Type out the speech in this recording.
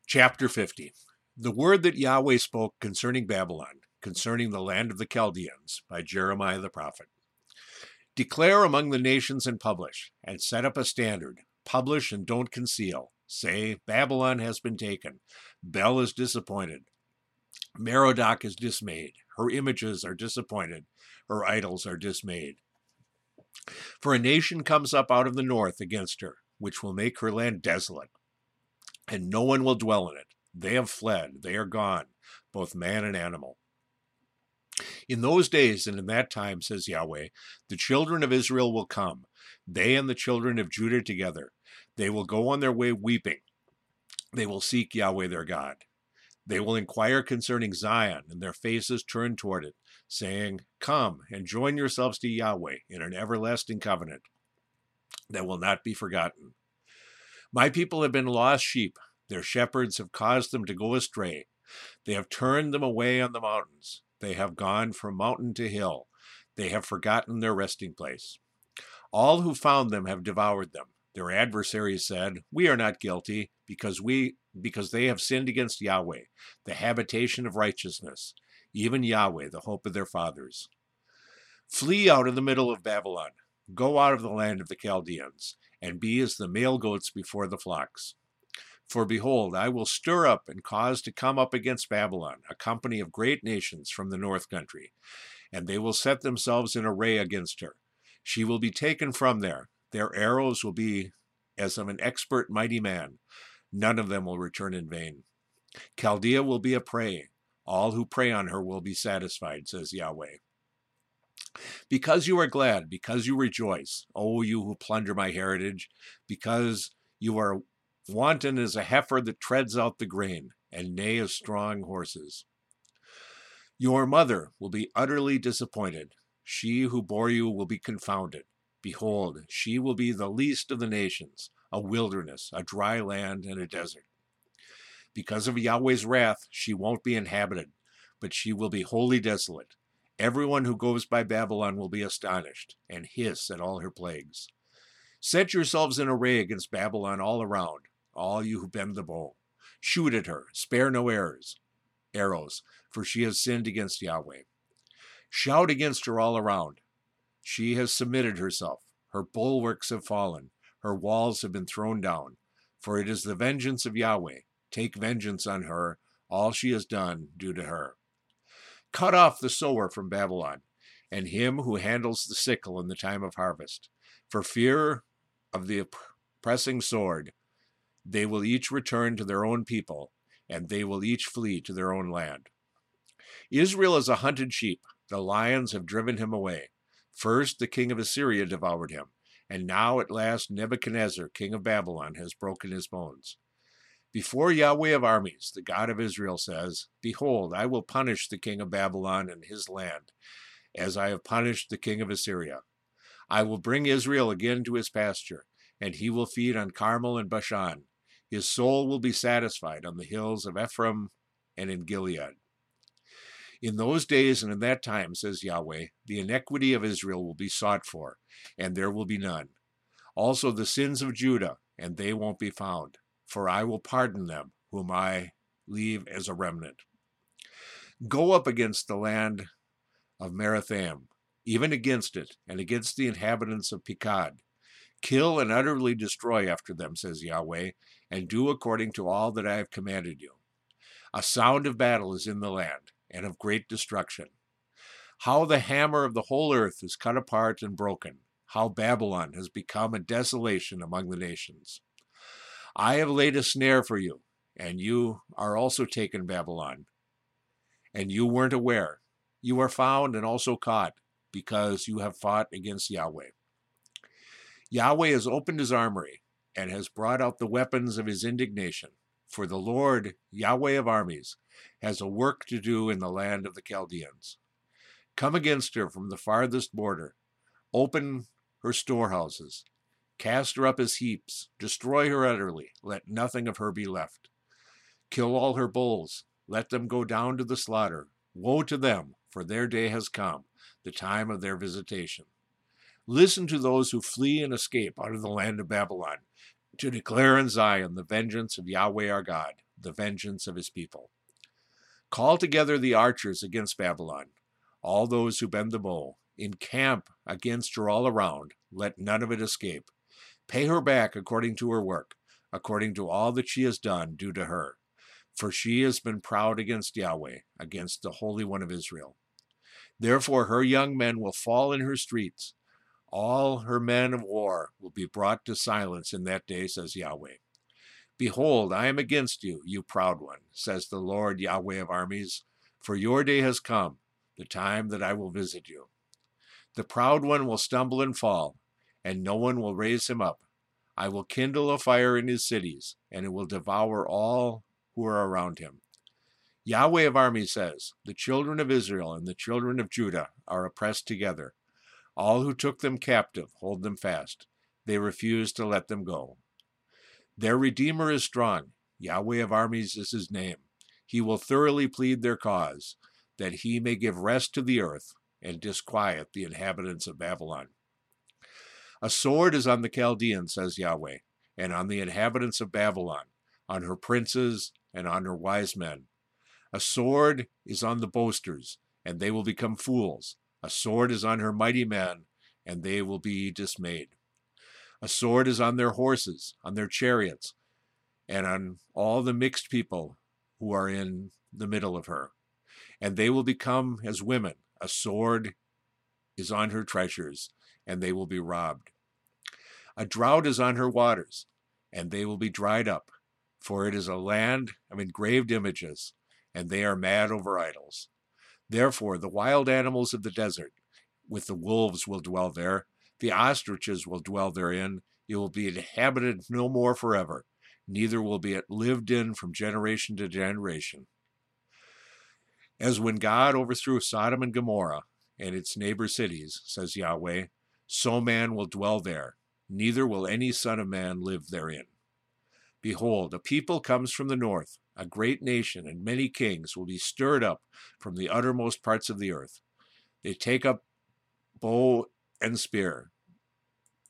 Chapter 50. The word that Yahweh spoke concerning Babylon, concerning the land of the Chaldeans, by Jeremiah the prophet. Declare among the nations and publish, and set up a standard. Publish and don't conceal. Say, Babylon has been taken. Bel is disappointed. Merodach is dismayed. Her images are disappointed. Her idols are dismayed. For a nation comes up out of the north against her, which will make her land desolate, and no one will dwell in it. They have fled, they are gone, both man and animal. In those days and in that time, says Yahweh, the children of Israel will come, they and the children of Judah together. They will go on their way weeping. They will seek Yahweh their God. They will inquire concerning Zion, and their faces turn toward it, saying, Come and join yourselves to Yahweh in an everlasting covenant that will not be forgotten. My people have been lost sheep. Their shepherds have caused them to go astray. They have turned them away on the mountains. They have gone from mountain to hill. They have forgotten their resting place. All who found them have devoured them. Their adversaries said, We are not guilty, because they have sinned against Yahweh, the habitation of righteousness, even Yahweh, the hope of their fathers. Flee out of the middle of Babylon. Go out of the land of the Chaldeans, and be as the male goats before the flocks. For behold, I will stir up and cause to come up against Babylon a company of great nations from the north country, and they will set themselves in array against her. She will be taken from there. Their arrows will be as of an expert mighty man. None of them will return in vain. Chaldea will be a prey. All who prey on her will be satisfied, says Yahweh. Because you are glad, because you rejoice, O you who plunder my heritage, because you are wanton as a heifer that treads out the grain, and neigh as strong horses. Your mother will be utterly disappointed. She who bore you will be confounded. Behold, she will be the least of the nations, a wilderness, a dry land, and a desert. Because of Yahweh's wrath, she won't be inhabited, but she will be wholly desolate. Everyone who goes by Babylon will be astonished, and hiss at all her plagues. Set yourselves in array against Babylon all around, all you who bend the bow. Shoot at her, spare no arrows, for she has sinned against Yahweh. Shout against her all around. She has submitted herself. Her bulwarks have fallen. Her walls have been thrown down. For it is the vengeance of Yahweh. Take vengeance on her. All she has done, do to her. Cut off the sower from Babylon, and him who handles the sickle in the time of harvest. For fear of the pressing sword, they will each return to their own people, and they will each flee to their own land. Israel is a hunted sheep. The lions have driven him away. First, the king of Assyria devoured him, and now at last Nebuchadnezzar, king of Babylon, has broken his bones. Before Yahweh of armies, the God of Israel says, Behold, I will punish the king of Babylon and his land, as I have punished the king of Assyria. I will bring Israel again to his pasture, and he will feed on Carmel and Bashan. His soul will be satisfied on the hills of Ephraim and in Gilead. In those days and in that time, says Yahweh, the iniquity of Israel will be sought for, and there will be none. Also the sins of Judah, and they won't be found. For I will pardon them, whom I leave as a remnant. Go up against the land of Merathaim, even against it, and against the inhabitants of Pekod. Kill and utterly destroy after them, says Yahweh, and do according to all that I have commanded you. A sound of battle is in the land, and of great destruction. How the hammer of the whole earth is cut apart and broken. How Babylon has become a desolation among the nations. I have laid a snare for you, and you are also taken, Babylon. And you weren't aware. You are found and also caught, because you have fought against Yahweh. Yahweh has opened his armory, and has brought out the weapons of his indignation. For the Lord, Yahweh of armies, has a work to do in the land of the Chaldeans. Come against her from the farthest border. Open her storehouses. Cast her up as heaps, destroy her utterly, let nothing of her be left. Kill all her bulls, let them go down to the slaughter. Woe to them, for their day has come, the time of their visitation. Listen to those who flee and escape out of the land of Babylon, to declare in Zion the vengeance of Yahweh our God, the vengeance of his people. Call together the archers against Babylon, all those who bend the bow. Encamp against her all around, let none of it escape. Pay her back according to her work, according to all that she has done, do to her. For she has been proud against Yahweh, against the Holy One of Israel. Therefore her young men will fall in her streets. All her men of war will be brought to silence in that day, says Yahweh. Behold, I am against you, you proud one, says the Lord Yahweh of armies, for your day has come, the time that I will visit you. The proud one will stumble and fall, and no one will raise him up. I will kindle a fire in his cities, and it will devour all who are around him. Yahweh of armies says, the children of Israel and the children of Judah are oppressed together. All who took them captive hold them fast. They refuse to let them go. Their Redeemer is strong. Yahweh of armies is his name. He will thoroughly plead their cause, that he may give rest to the earth and disquiet the inhabitants of Babylon. A sword is on the Chaldeans, says Yahweh, and on the inhabitants of Babylon, on her princes and on her wise men. A sword is on the boasters, and they will become fools. A sword is on her mighty men, and they will be dismayed. A sword is on their horses, on their chariots, and on all the mixed people who are in the middle of her. And they will become as women. A sword is on her treasures, and they will be robbed. A drought is on her waters, and they will be dried up, for it is a land of engraved images, and they are mad over idols. Therefore the wild animals of the desert with the wolves will dwell there, the ostriches will dwell therein. It will be inhabited no more forever, neither will be it lived in from generation to generation. As when God overthrew Sodom and Gomorrah and its neighbor cities, says Yahweh, so man will dwell there, neither will any son of man live therein. Behold, a people comes from the north, a great nation, and many kings will be stirred up from the uttermost parts of the earth. They take up bow and spear.